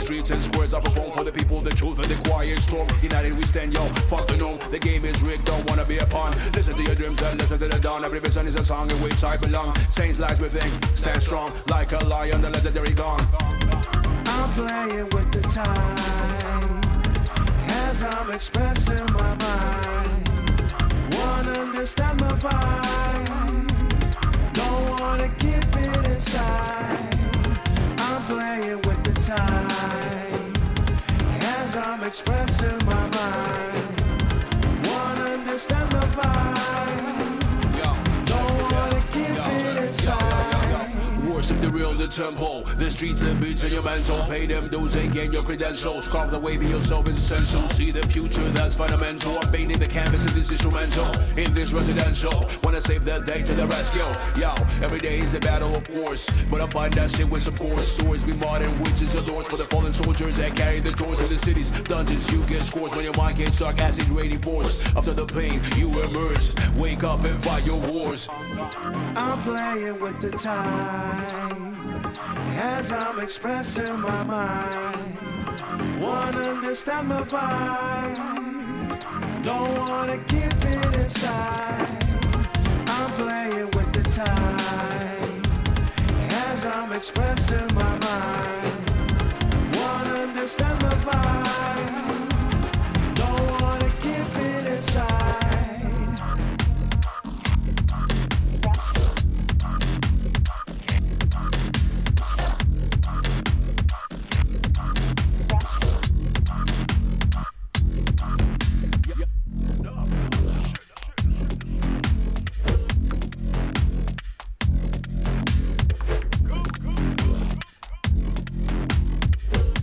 streets and squares. I perform for the people, the truth and the quiet storm. United we stand, yo, fuck the norm. The game is rigged, don't wanna be a pawn. Listen to your dreams and listen to the dawn. Every vision is a song in which I belong. Change lies within, stand strong like a lion, the legendary gone. I'm playing with the time as I'm expressing my mind. Wanna understand my vibe, don't wanna keep it inside. I'm playing with the time as I'm expressing my mind. Wanna understand my vibe, don't wanna keep it inside. Worship the real, the tempo. The streets, the beats, and your mental. Pay them dues and gain your credentials. Carve the way, be yourself is essential. See the future, that's fundamental. I'm painting the canvas in this instrumental. In this residential, wanna save the day to the rescue. Yo, every day is a battle, of course. But I find that shit with some core stories. We modern witches and lords for the fallen soldiers that carry the doors in the cities. Dungeons, you get scores when your mind gets stuck. Acid radiating force. After the pain, you emerge. Wake up and fight your wars. I'm playing with the time as I'm expressing my mind. Wanna understand my vibe, don't wanna keep it inside. I'm playing with the time as I'm expressing my mind.